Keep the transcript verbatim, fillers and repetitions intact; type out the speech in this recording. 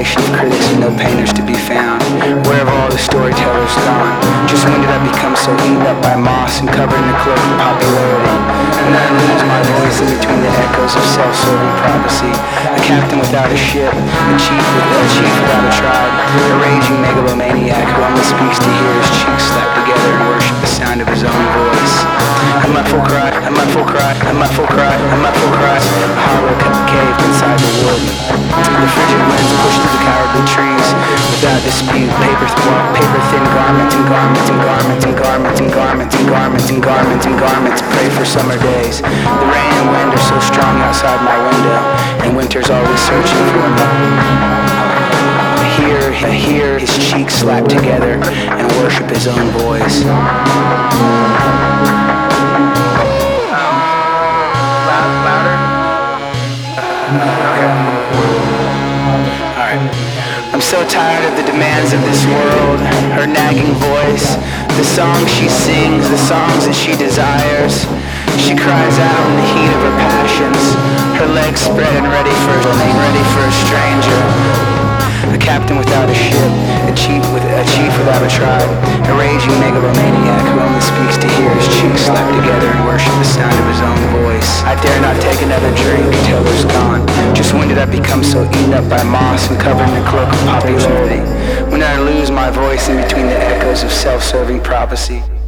generation of critics and no painters to be found. Where have all the storytellers gone? Just when did I become so eaten up by moss and covered in the cloak of popularity? When I lose my voice in between the echoes of self-serving prophecy. A captain without a ship, a chief, with, a chief without a tribe, a raging megalomaniac who only speaks to hear his cheeks slapped together and worship the sound of his own voice. A muffled cry, a muffled cry, a muffled cry, a muffled cry, a hollow cave inside the wood. The frigid winds push through the cowardly trees without dispute. Paper, paper thin garments and garments and garments and garments and garments and garments and garments and garments. Pray for summer days. The rain and wind are so strong outside my window, and winter's always searching for me. Hear, hear his cheeks slap together and worship his own voice. I'm so tired of the demands of this world, her nagging voice, the songs she sings, the songs that she desires. She cries out in the heat of her passions, her legs spread and ready for ready for a stranger. A captain without a ship, a chief with a chief without a tribe, a raging megalomaniac who only speaks to hear his cheeks slap together and worship the sound of his own voice. I dare not take another drink until there's gone. Just when did I become so eaten up by moss and covered in the cloak of popularity? When did I lose my voice in between the echoes of self-serving prophecy?